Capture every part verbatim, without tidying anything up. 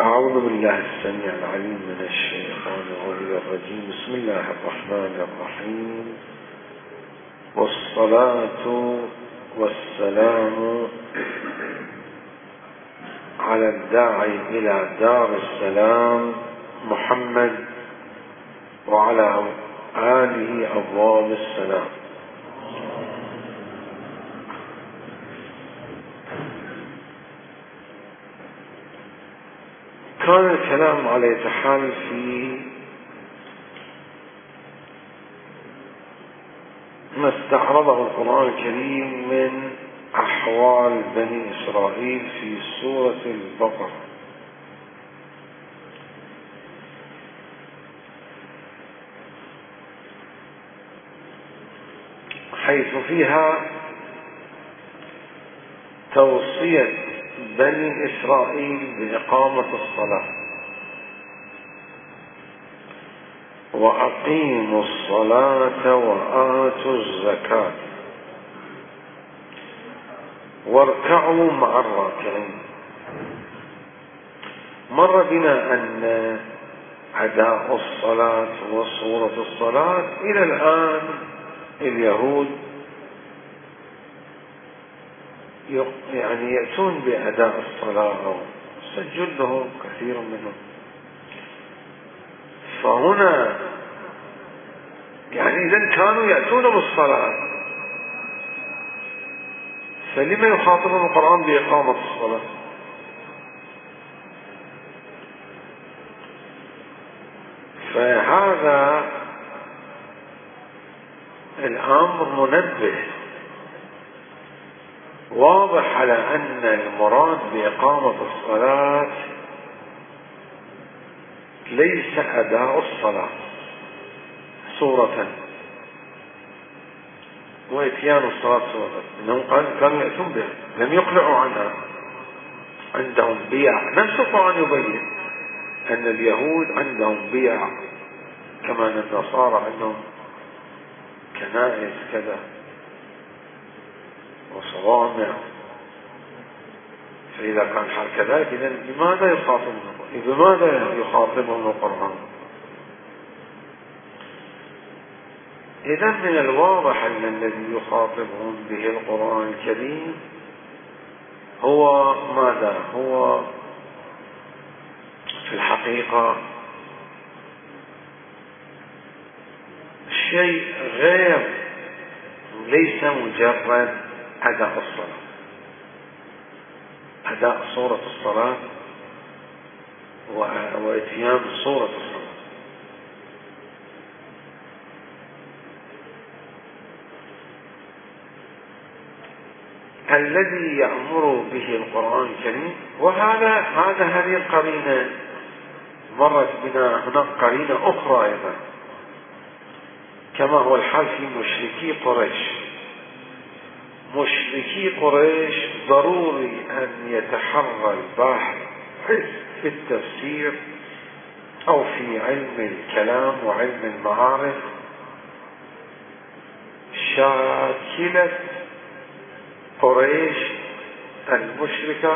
أعوذ بالله السميع العليم من الشيطان الرجيم. بسم الله الرحمن الرحيم، والصلاة والسلام على الداعي إلى دار السلام محمد وعلى آله أبواب السلام. كان الكلام على يتحال في ما استعرضه القرآن الكريم من أحوال بني إسرائيل في سورة البقرة، حيث فيها توصية بني إسرائيل بإقامة الصلاة، وأقيموا الصلاة وآتوا الزكاة واركعوا مع الراكعين. مر بنا أن أداء الصلاة وصورة الصلاة إلى الآن اليهود يعني يأتون بأداء الصلاة أو سجل له كثير منهم. فهنا يعني إذا كانوا يأتون بالصلاة، فلما يخاطبهم القرآن بإقامة الصلاة؟ فهذا الأمر منبه واضح على أن المراد بإقامة الصلاة ليس أداء الصلاة صورة وإتيان الصلاة صورة، إنهم كانوا يأتون بها، لم يقلعوا عنها، عندهم بيع. نفس القرآن يبين أن اليهود عندهم بيع كما أن النصارى عندهم كنائس كذا وصوامع. فإذا كان حال كذلك، إذن لماذا يخاطبهم بماذا يخاطبهم القرآن؟ إذن من الواضح أن الذي يخاطبهم به القرآن الكريم هو ماذا؟ هو في الحقيقة شيء غير، ليس مجرد أداء الصلاة، أداء صورة الصلاة وإتيان صورة الصلاة. الذي يأمر به القرآن الكريم، وهذا هذا هذه القرينة مرت بنا. هناك قرينة أخرى أيضا كما هو الحال في مشركي قريش. مشركي قريش ضروري أن يتحرى الباحث في التفسير أو في علم الكلام وعلم المعارف شاكلة قريش المشركة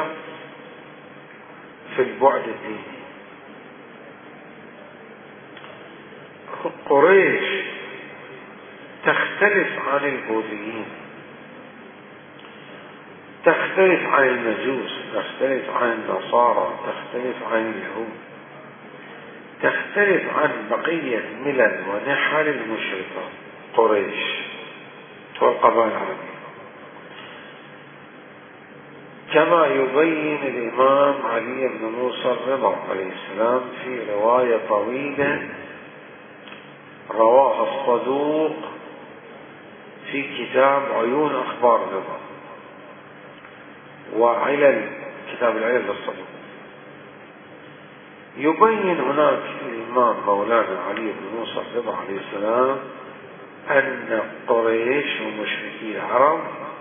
في البعد الديني. قريش تختلف عن البوذيين، تختلف عن المجوس، تختلف عن النصارى، تختلف عن اليهود، تختلف عن بقية ملل ونحل المشركة قريش والقبائل العربية، كما يبين الإمام علي بن موسى الرضا عليه السلام في رواية طويلة رواها الصدوق في كتاب عيون أخبار الرضا وعلل كتاب العلل للصدوق. يبين هناك الإمام مولانا علي بن موسى الرضا عليه السلام أن قريش ومشركي العرب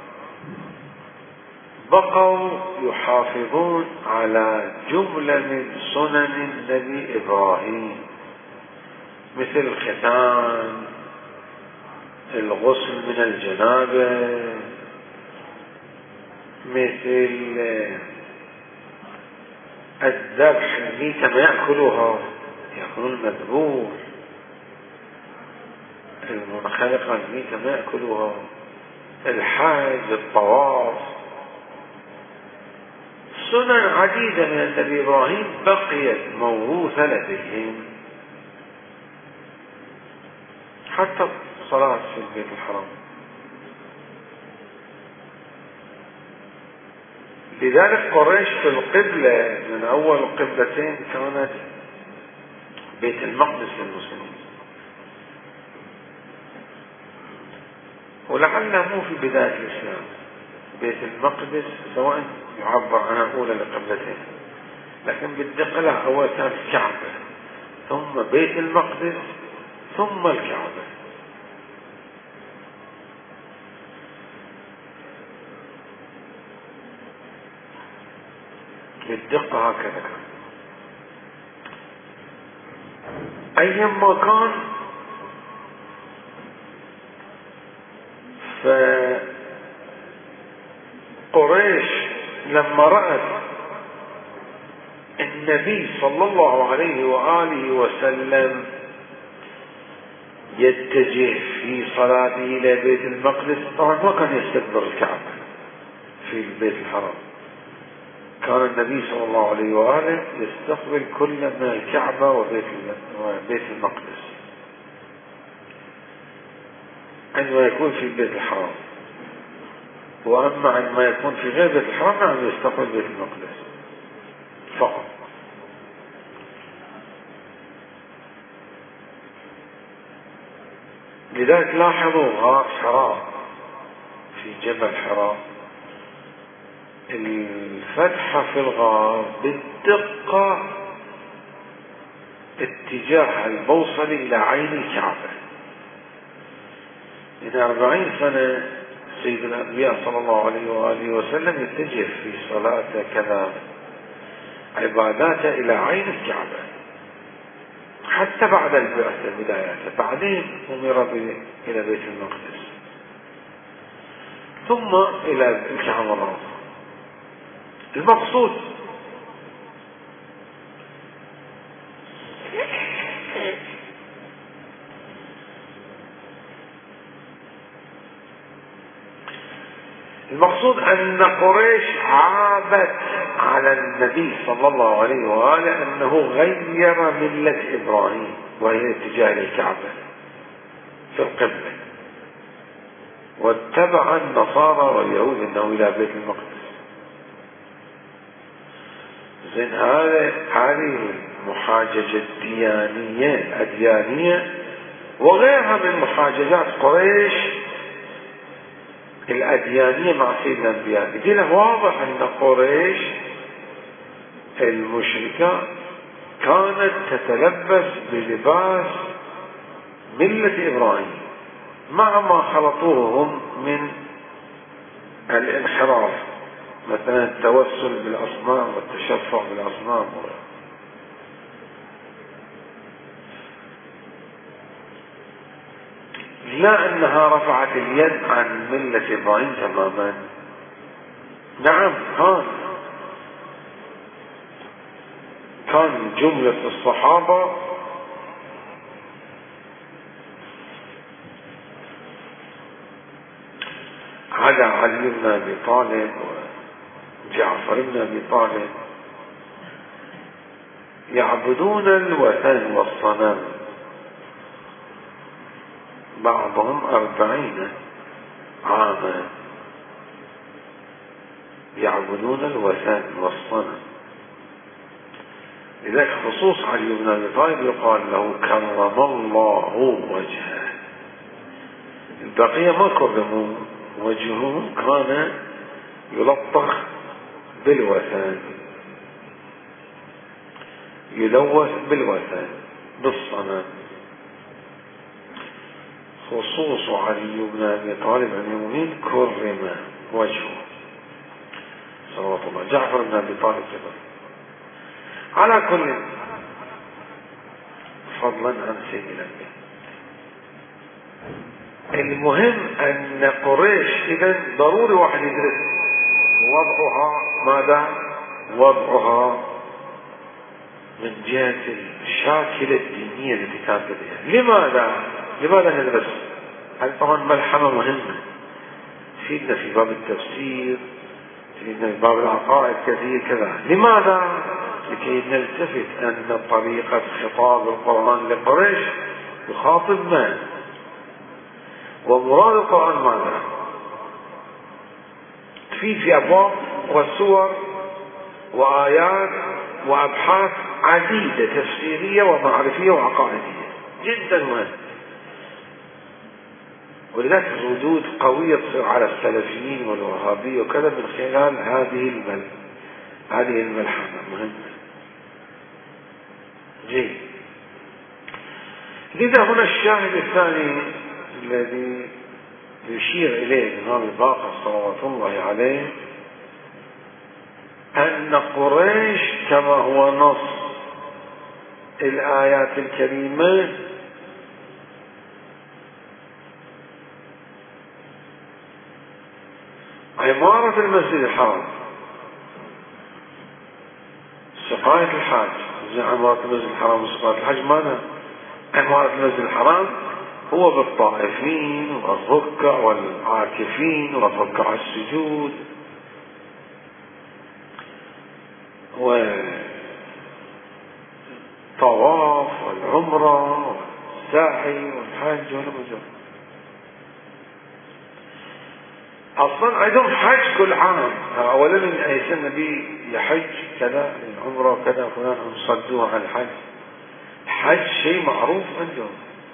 بقوا يحافظون على جملة من سنن النبي إبراهيم، مثل الختان، الغسل من الجنابة، مثل الذبح الميتة ما يأكلها، يأكلون المذبوح. المنخلقة الميتة ما يأكلها. الحج، الطواف، سنن عديدة من النبي إبراهيم بقيت موروثة لديهم، حتى الصلاة في البيت الحرام. لذلك قريش في القبلة من أول القبلتين كانت بيت المقدس للمسلمين، ولعلها مو في بداية الإسلام. بيت المقدس سواء يعبر عنها أولى القبلتين، لكن بالدقة لا، أول كانت الكعبة، ثم بيت المقدس، ثم الكعبة. بالدقة هكذا. أيما كان، فقريش لما رأت النبي صلى الله عليه وآله وسلم يتجه في صلاته إلى بيت المقدس، طبعا ما كان يستقبل الكعبة في البيت الحرام، كان النبي صلى الله عليه وآله يستقبل كل من الكعبة وبيت وبيت المقدس عندما يكون في البيت الحرام. وأما عندما يكون في غير بيت الحرام نعم يستقبل بيت المقدس فقط. لذلك لاحظوا غار حراء في جبل حراء، الفتحة في الغار بالدقة اتجاه البوصلة إلى عين الكعبة. من أربعين سنة سيد الأنبياء صلى الله عليه وآله وسلم يتجه في صلاته كذا عباداته إلى عين الكعبة، حتى بعد البعثة بداياته، بعدين أمر إلى بيت المقدس ثم إلى الكعبة. المقصود المقصود أن قريش عابت على النبي صلى الله عليه وآله أنه غير ملة إبراهيم وهي اتجاه الكعبة في القبلة، واتبع النصارى واليهود أنه إلى بيت المقدس. زين هذا هذه المحاججة الديانية الأديانية وغيرها من محاججات قريش الأديانية مع سيد الأنبياء. يقول واضح أن قريش المشركة كانت تتلبس بلباس ملة إبراهيم مع ما خلطوه هم من الانحراف، مثلا التوسل بالأصنام والتشفع بالأصنام. لا أنها رفعت اليد عن ملة إبراهيم تماما، نعم كان كان جملة الصحابة على علي بن أبي طالب وجعفر بن أبي طالب يعبدون الوثن والصنم، بعضهم أربعين عاما يعبدون الوثن والصنم. لذلك خصوص علي بن أبي طالب يقال له كرم الله وجهه، البقية ما كرموا وجهه، كان يلطخ بالوثن، يلوث بالوثن بالصنم. خصوص علي بن أبي طالب المؤمنين كرم وجهه صلوات الله. جعفر بن أبي طالب كذا. على كل فضلا عن سيد الأنبياء، المهم أن قريش إذا ضروري واحد يدرس وضعها ماذا؟ وضعها من جهة الشاكلة الدينية التي كانت لديها. لماذا؟ لماذا ندرس؟ هذه طبعا ملحمة مهمة تفيدنا في باب التفسير، تفيدنا في باب العقائد كثير كذا. لماذا؟ لكي نلتفت أن طريقة خطاب القرآن لقريش يخاطب من؟ ومراد القرآن ماذا؟ تفيد في أبواب وسور وآيات وأبحاث عديدة تفسيرية ومعرفية وعقائدية جدا مهمة. ولذلك ردود قوية تصير على السلفيين والوهابية وكذا من خلال هذه المل هذه الملحمة مهمة. جيد. لذا هنا الشاهد الثاني الذي يشير إليه الإمام الباقر صلوات الله عليه أن قريش كما هو نص الآيات الكريمة عمارة المسجد الحرام، سقاية الحاج، زي عمارة المسجد الحرام وسقاية الحاج ماذا؟ عمارة المسجد الحرام هو بالطائفين والركع والعاكفين والركع السجود والطواف والعمرة والسعي والحج والمجر. أصلا عندهم حج كل عام، أولا من أي سنة بي يحج كذا العمرة كذا فلان صدوها عن الحج. الحج شيء معروف عندهم،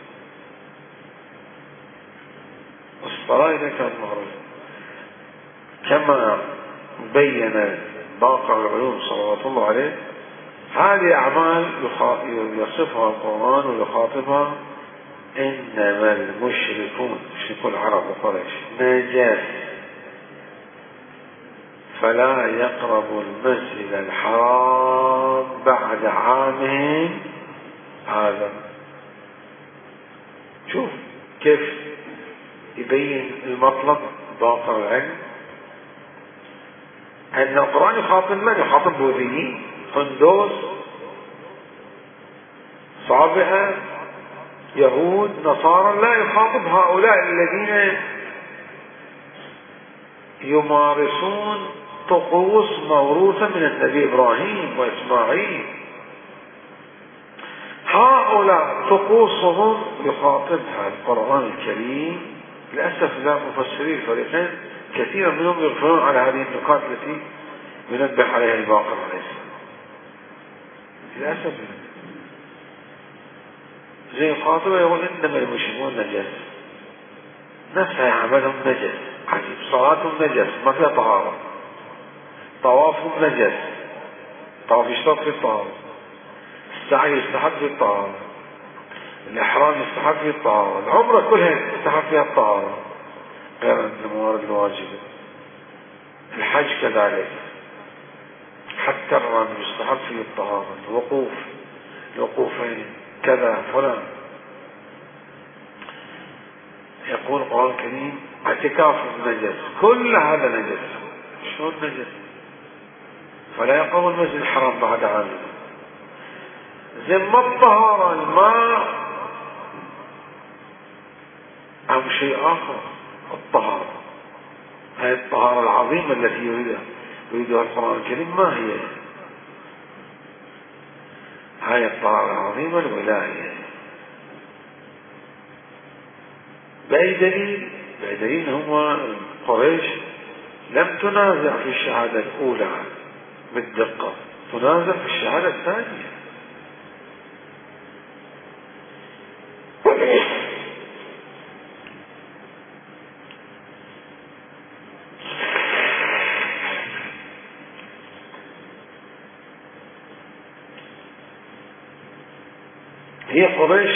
والصلاة إذا كانت معروفة كما بين باقر العلوم صلوات الله عليه. هذه أعمال يصفها القرآن ويخاطبها إنما المشركون مشركو العرب وقريش نجاس فلا يقربوا المسجد الحرام بعد عامهم هذا. شوف كيف يبين المطلب باقر العلم أن القرآن يخاطب من؟ يخاطب بوذيين هندوس صابئة يهود نصارى، لا يخاطب هؤلاء الذين يمارسون طقوس موروثة من النبي إبراهيم وإسماعيل. هؤلاء طقوسهم يخاطبها القرآن الكريم. للأسف لا مفسرين الفريقين كثيرا منهم يغفلون على هذه النقاط التي ينبه عليها الباقر عليه السلام. للأسف زي خاطبة يقول إنما المشركون نجس، نفسها عملهم نجس عجيب، صلاتهم نجس ما فيها طهارة، طوافهم نجس، طواف يشترط في الطهارة، السعي يستحب في الطهارة، الإحرام يستحب في الطهارة، العمرة كلها يستحب فيها الطهارة غير الموارد الواجبة، الحج كذلك، حتى الرمي يستحب فيه الطهارة، الوقوف الوقوفين كذا فلان. يقول القرآن الكريم اعتكاف النجس، كل هذا نجس. شلون نجس؟ فلا يقوم المسجد الحرام بعد عام. زي ما الطهارة الماء أهم شيء آخر الطهارة. هذه الطهارة العظيمة التي يريدها يريدها القرآن الكريم ما هي؟ هاي الطهارة العظيمة الولاية. بأي دليل؟ بأي دليل هم قريش لم تنازع في الشهادة الأولى بالدقة، تنازع في الشهادة الثانية. هي قريش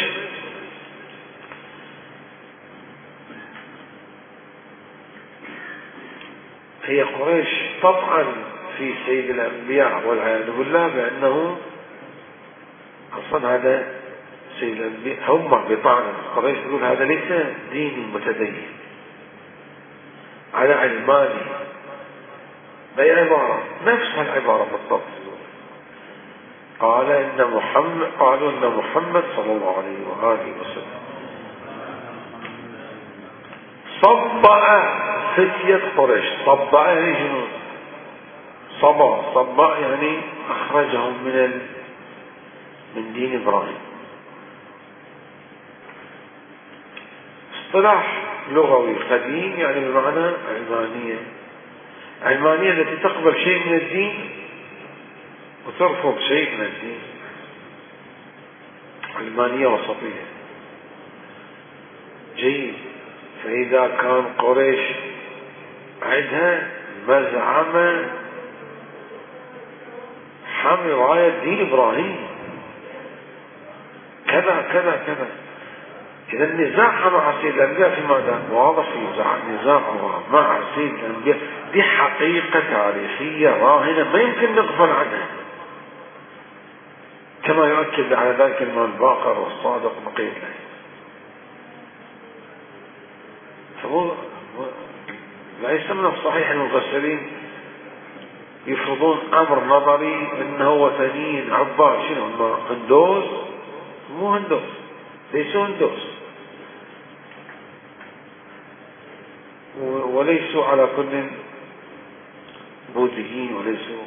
هي قريش تطعن في سيد الأنبياء والعياذ بالله بأنه أصلا هذا سيد الأنبياء. هم بطعن قريش تقول هذا ليس ديني متدين، على علماني، بأي عبارة نفس العبارة بالضبط. قال إن محمد قالوا إن محمد صلى الله عليه وآله وسلم صبأ فتية قريش. صبأ يعني شنو؟ صبأ صبأ يعني أخرجهم من من دين إبراهيم. اصطلاح لغوي قديم يعني بمعنى علمانية. علمانية التي تقبل شيء من الدين وترفض شيء من الدين. علمانية وسطية. جيد. فإذا كان قريش عندها مزعمة حمل راية دين إبراهيم كذا كذا كذا، إذا النزاع مع سيد الأنبياء في ماذا؟ واضح نزاع نزاع مع سيد الأنبياء. دي حقيقة تاريخية راهنة ما يمكن نغفل عنها، كما يؤكد على ذلك الإمام الباقر والصادق بقية الله. فهو ليس من الصحيح أن المفسرين يفرضون أمر نظري أنه وثنيين عباد شنو هم هندوس. مو هندوس، ليسوا هندوس وليسوا على كل بوذيين وليسوا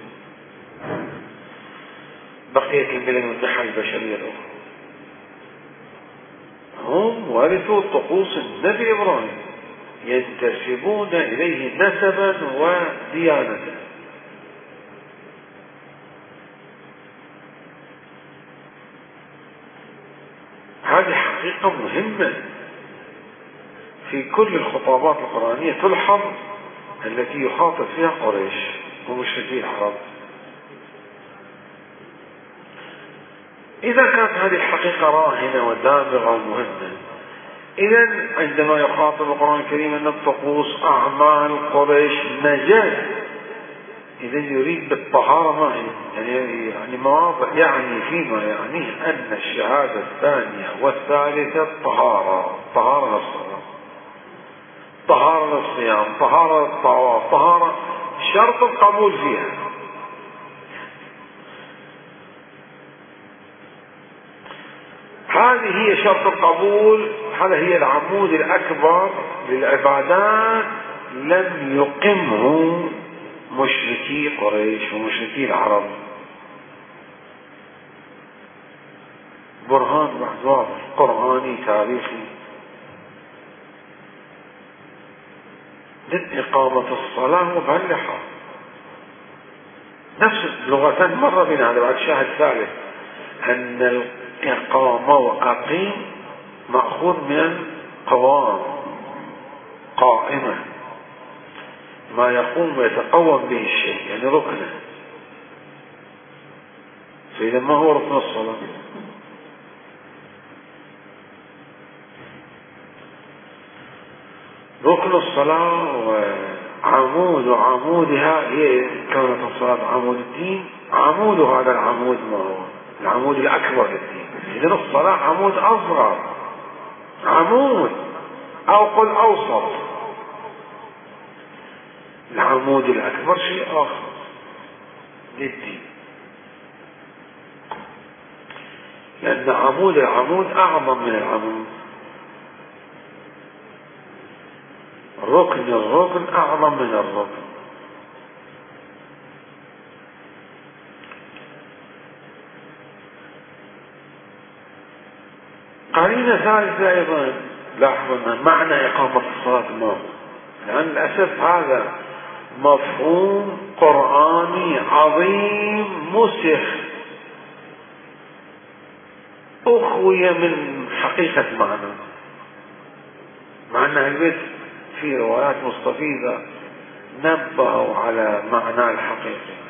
بقية الملل والنحى البشرية الأخرى. هم ورثوا طقوس النبي إبراهيم ينتسبون إليه نسبا وديانة. هذه حقيقة مهمة في كل الخطابات القرآنية تلحظ التي يخاطب فيها قريش ومشركي العرب. إذا كانت هذه الحقيقة راهنة ودامغة ومهمة، إذن عندما يخاطب القرآن الكريم أن الطقوس أعمال قريش نجاة، إذن يريد بالطهارة ما هي يعني يعني مواضع يعني فيما يعنيه أن الشهادة الثانية والثالثة طهارة، طهارة للصلاة، طهارة للصيام، طهارة للطواف، طهارة شرط القبول فيها. هذه هي شرط القبول، هذا هي العمود الأكبر للعبادات لم يقمه مشركي قريش ومشركي العرب. برهان محضر قرآني تاريخي. ضد إقامة الصلاة مبلحة نفس لغة مرة بنا هذا بعد شاهد ثالث أن الإقامة وأقيم مأخوذ من قوام، قائمة ما يقوم ويتقوم به الشيء يعني ركنه. فإذا ما هو ركن الصلاة؟ ركن الصلاة وعمود وعمودها هي كانت الصلاة عمود الدين، عمود هذا العمود ما هو العمود الأكبر للدين. إذن الصلاة عمود أصغر، عمود أو قل أوسط. العمود الأكبر شيء آخر للدين، لأن عمود العمود أعظم من العمود، ركن الركن أعظم من الركن. قرينة ثالثة أيضا لاحظوا معنى إقامة الصلاة ما هو، لأن للأسف هذا مفهوم قرآني عظيم مسخ أخوية من حقيقة معنى. مع أن البيت في روايات مستفيضة نبهوا على معنى الحقيقي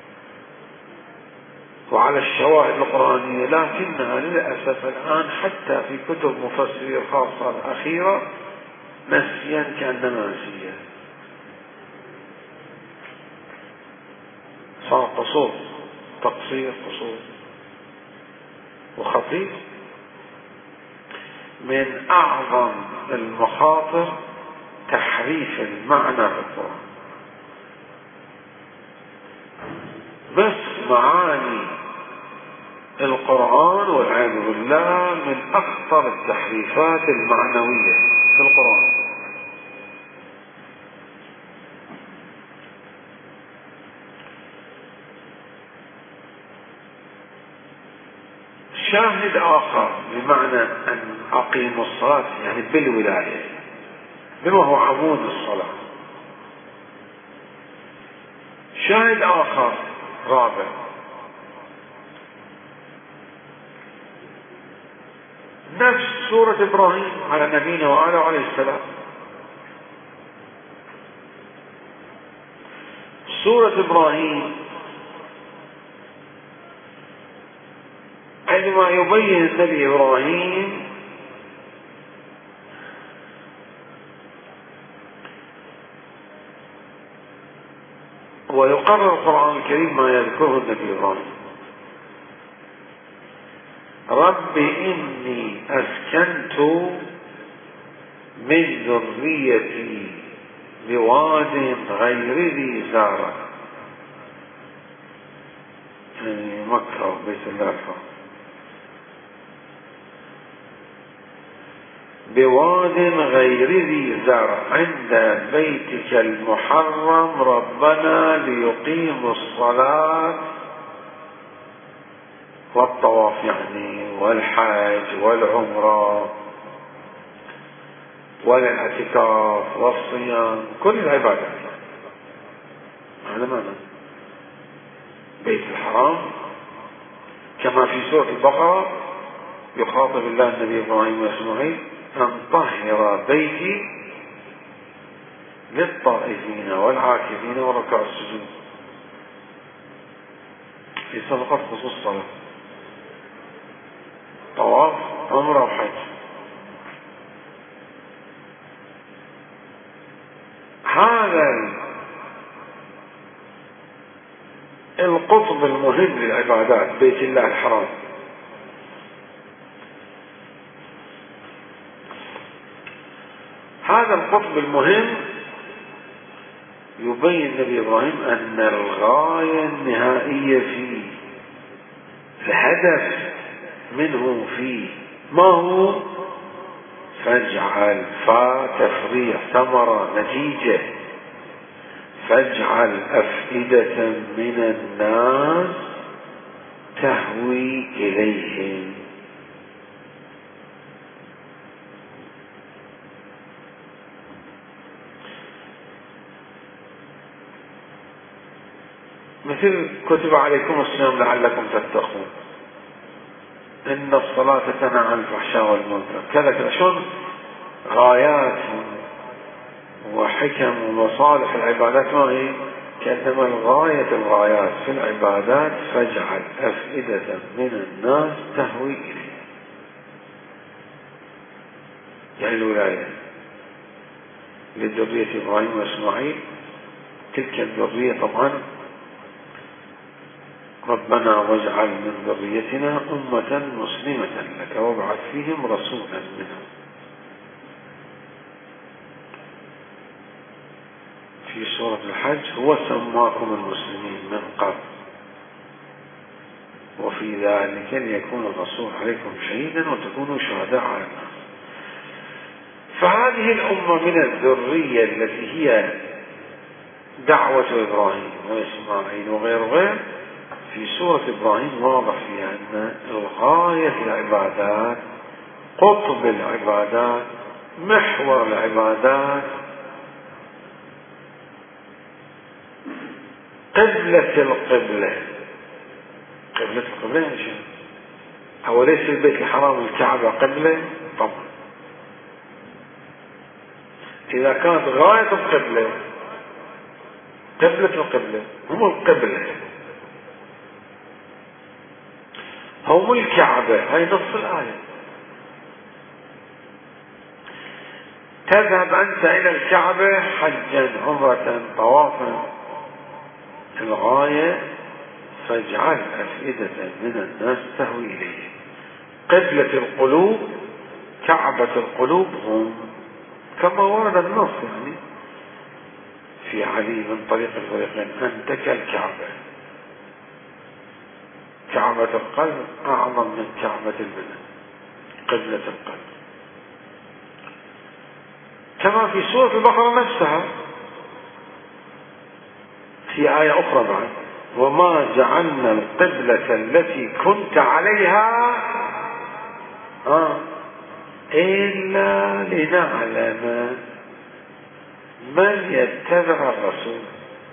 وعلى الشواهد القرآنية، لكنها للأسف الآن حتى في كتب مفسرين الخاصة الأخيرة نسيا كأنما نسيا، صار قصور تقصير قصور وخطير. من أعظم المخاطر تحريف المعنى في القرآن، بس معاني القرآن والعياذ بالله من أخطر التحريفات المعنوية في القرآن. شاهد آخر بمعنى أن أقيموا الصلاة يعني بالولاية، بما هو عمود الصلاة. شاهد آخر رابع، نفس سورة إبراهيم على نبينا وآله عليه السلام. سورة إبراهيم عندما يبين النبي إبراهيم ويقرر القرآن الكريم ما يذكره النبي إبراهيم: رب إني أسكنت من ذريتي بواد غير ذي زرع، يعني مكة وبيت الله الحرام، بواد غير ذي زرع عند بيتك المحرم ربنا ليقيموا الصلاة والطواف يعني والحج والعمرة والاعتكاف والصيام، كل العبادات. هذا معنى بيت الحرام. كما في سورة البقرة يخاطب الله النبي إبراهيم وإسماعيل: أن طهر بيتي للطائفين والعاكفين وركع السجود، في صدقة خصوص الصلاة، طواف، عمرة وحج. هذا القطب المهم للعبادات بيت الله الحرام. هذا القطب المهم يبين النبي إبراهيم أن الغاية النهائية فيه، الهدف منه فيه ما هو؟ فاجعل، فا تفريع، ثمرة، نتيجة، فاجعل أفئدة من الناس تهوي إليهم. مثل كتب عليكم الصيام لعلكم تتقون، إن الصلاة تنهى عن الفحشاء والمنكر، كذا كذا. شلون غايات وحكم ومصالح العبادات ما هي؟ كأنما الغاية الغايات في العبادات فاجعل أفئدة من الناس تهوي إليه، يعني الولاية للذرية إبراهيم وإسماعيل. تلك الذرية طبعا ربنا واجعل من ذريتنا أمة مسلمة لك وابعث فيهم رسولا منهم. في سورة الحج: هو سماكم المسلمين من قبل وفي ذلك ليكون الرسول عليكم شهيدا وتكونوا شهداء على الناس. فهذه الأمة من الذرية التي هي دعوة إبراهيم وإسماعيل وغير غير، في سورة إبراهيم واضح فيها أن الغاية العبادات، قطب العبادات، محور العبادات، قبلة القبلة. قبلة القبلة يعني شنو؟ هو ليس البيت الحرام الكعبة قبلة؟ طبعا. إذا كانت غاية القبلة قبلة القبلة، هم القبلة، هم الكعبة، هاي نص الآية. تذهب أنت إلى الكعبة حجا، عمرة، طوافا، الغاية فاجعل أفئدة من الناس تهوي إليه. قبلة القلوب، كعبة القلوب هم، كما ورد النص يعني في علي من طريق الفريقين: أنت كالكعبة. كعبة القلب أعظم من كعبة البدن، قبلة القلب. كما في سورة البقرة نفسها في آية أخرى بعد: وما جعلنا القبلة التي كنت عليها آه إلا لنعلم من يتبع الرسول.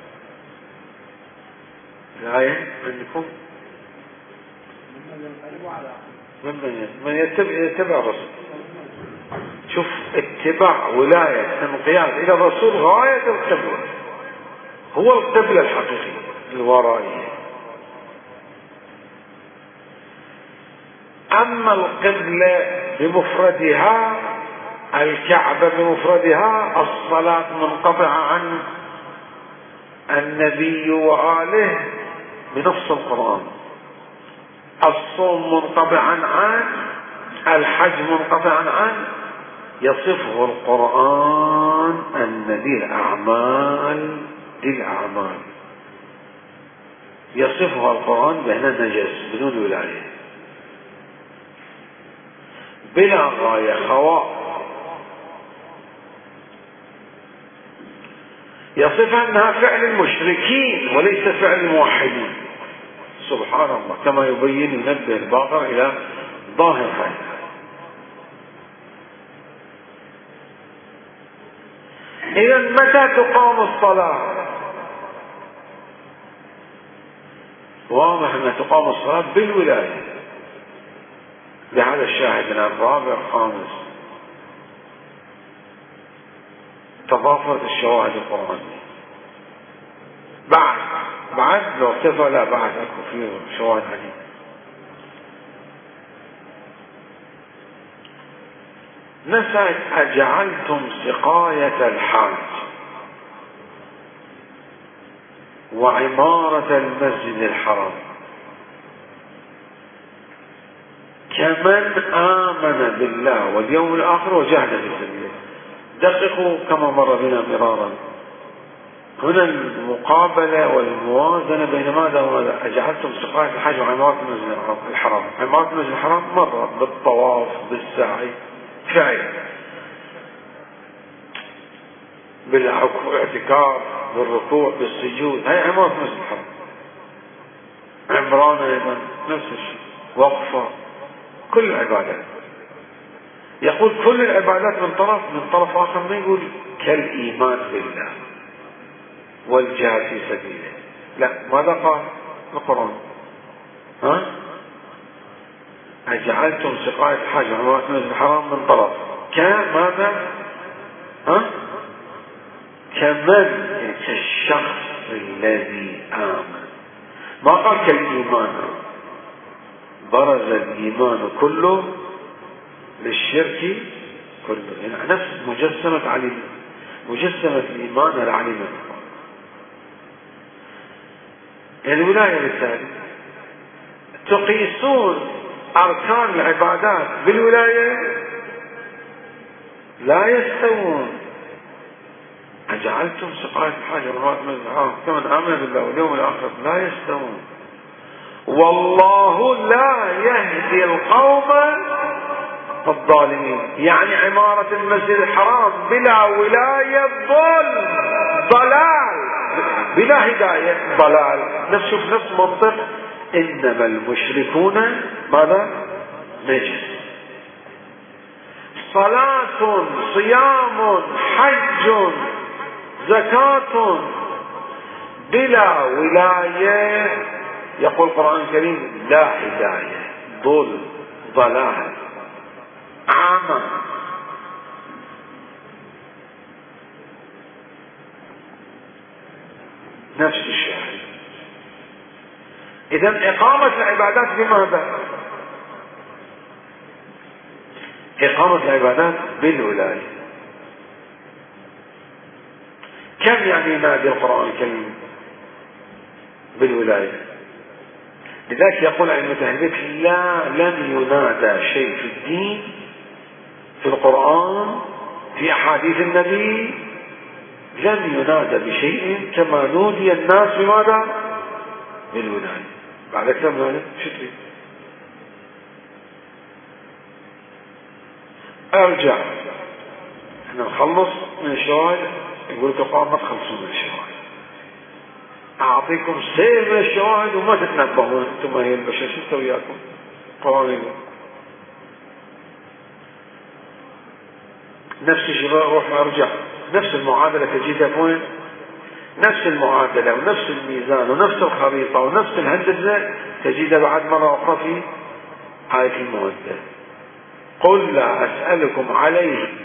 الآية عندكم من من يتبع, يتبع الرسول. شوف اتباع ولاية انقياد إلى الرسول غاية القبلة، هو القبلة الحقيقية الورائية. أما القبلة بمفردها، الكعبة بمفردها، الصلاة منقطعة عن النبي وآله بنص القرآن، الصوم منقطعا عن، الحج منقطعا عن، يصفه القرآن أن دي الأعمال دي الأعمال يصفها القرآن بأنها نجس بدون ولاية، بلا غاية، خواء. يصفها أنها فعل المشركين وليس فعل الموحدين. سبحان الله، كما يبين ينبه الباقر إلى ظاهر هذا. إذا متى تقام الصلاة؟ واضح أن تقام الصلاة بالولاية، بهذا الشاهد من الرابع الخامس تضافرت الشواهد القرآنية. بعد بعد لو اكتفى لا بعد اكو فيه شواهد عديدة. نسأل: أجعلتم سقاية الحاج وعمارة المسجد الحرام كمن آمن بالله واليوم الآخر وجاهد في سبيله؟ دققوا كما مر بنا مرارا، هنا المقابلة والموازنة بين ماذا وماذا؟ أجعلتم سقاية الحج وعمارة المسجد الحرام. عمارة المسجد الحرام مرة بالطواف بالسعي فعل، بالاعتكاف بالركوع بالسجود، هي عمارة المسجد الحرام. عمران أيضا نفس الشيء، وقفة، كل العبادات. يقول كل العبادات من طرف، من طرف آخر ما يقول كالإيمان بالله والجهاد في سبيله. لا، ماذا قال القرآن؟ ها؟ أجعلتم سقاية الحج وعمارة المسجد الحرام من طرف كماذا؟ ها؟ كمن، كالشخص الذي آمن. ما قال كالإيمان، برز الإيمان كله للشرك كله، يعني نفس مجسمة علم، مجسمة الإيمان العلم. يعني الولاية بالتالي تقيسون أركان العبادات بالولاية لا يستوون. أجعلتم سقاية الحج وعمارة المسجد الحرام كمن آمن بالله واليوم الآخر لا يستوون. والله لا يهدي القوم الظالمين. يعني عمارة المسجد الحرام بلا ولاية ضل، ضلال، بلا هداية ضلال. نشوف نفس منطق إنما المشركون ماذا؟ نجس. صلاة، صيام، حج، زكاة بلا ولاية، يقول القرآن الكريم لا هداية، ضل، ضلال، عامة. نفس الشيء. إذن إقامة العبادات بماذا؟ إقامة العبادات بالولاية. كم يعني ينادي القرآن الكريم بالولاية؟ لذلك يقول عن المتهمين لا، لم ينادى شيء في الدين، في القرآن، في أحاديث النبي، لم ينادى بشيء كما نودي الناس بماذا؟ بالولاية. بعد أكثر من هذا شو تريد؟ أرجع احنا نخلص من الشواهد، يقول لك ما تخلصون من الشواهد، أعطيكم سير من الشواهد وما تتنبهون أنتم هي البشر، شو تسوي وياكم؟ قوانين نفس الشيء. روح ما أرجع، نفس المعادلة تجدها وين؟ نفس المعادلة ونفس الميزان ونفس الخريطة ونفس الهندسة تجدها بعد مرة أخرى في آية المودة. قل لا أسألكم عليه